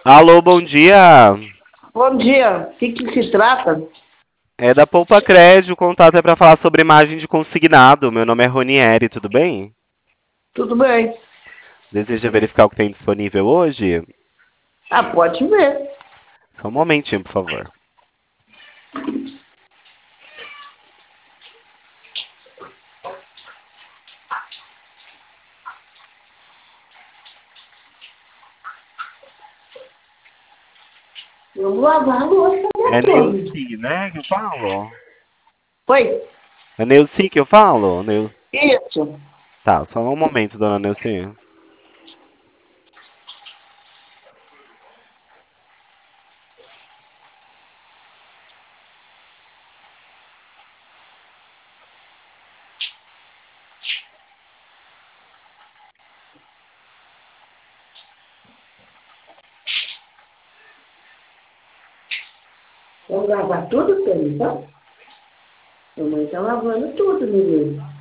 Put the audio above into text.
Alô, bom dia. Bom dia. O que se trata? É da Poupa Crédito, o contato é para falar sobre imagem de consignado. Meu nome é Ronieri, tudo bem? Tudo bem. Deseja verificar o que tem disponível hoje? Ah, pode ver. Só um momentinho, por favor. Vamos lavar a louça É depois. Neuci, né, que eu falo? Foi? É Neuci que eu falo? Isso. Tá, só um momento, dona Neuci. Vamos lavar tudo, Pedro, então? Mamãe tá lavando tudo, menino.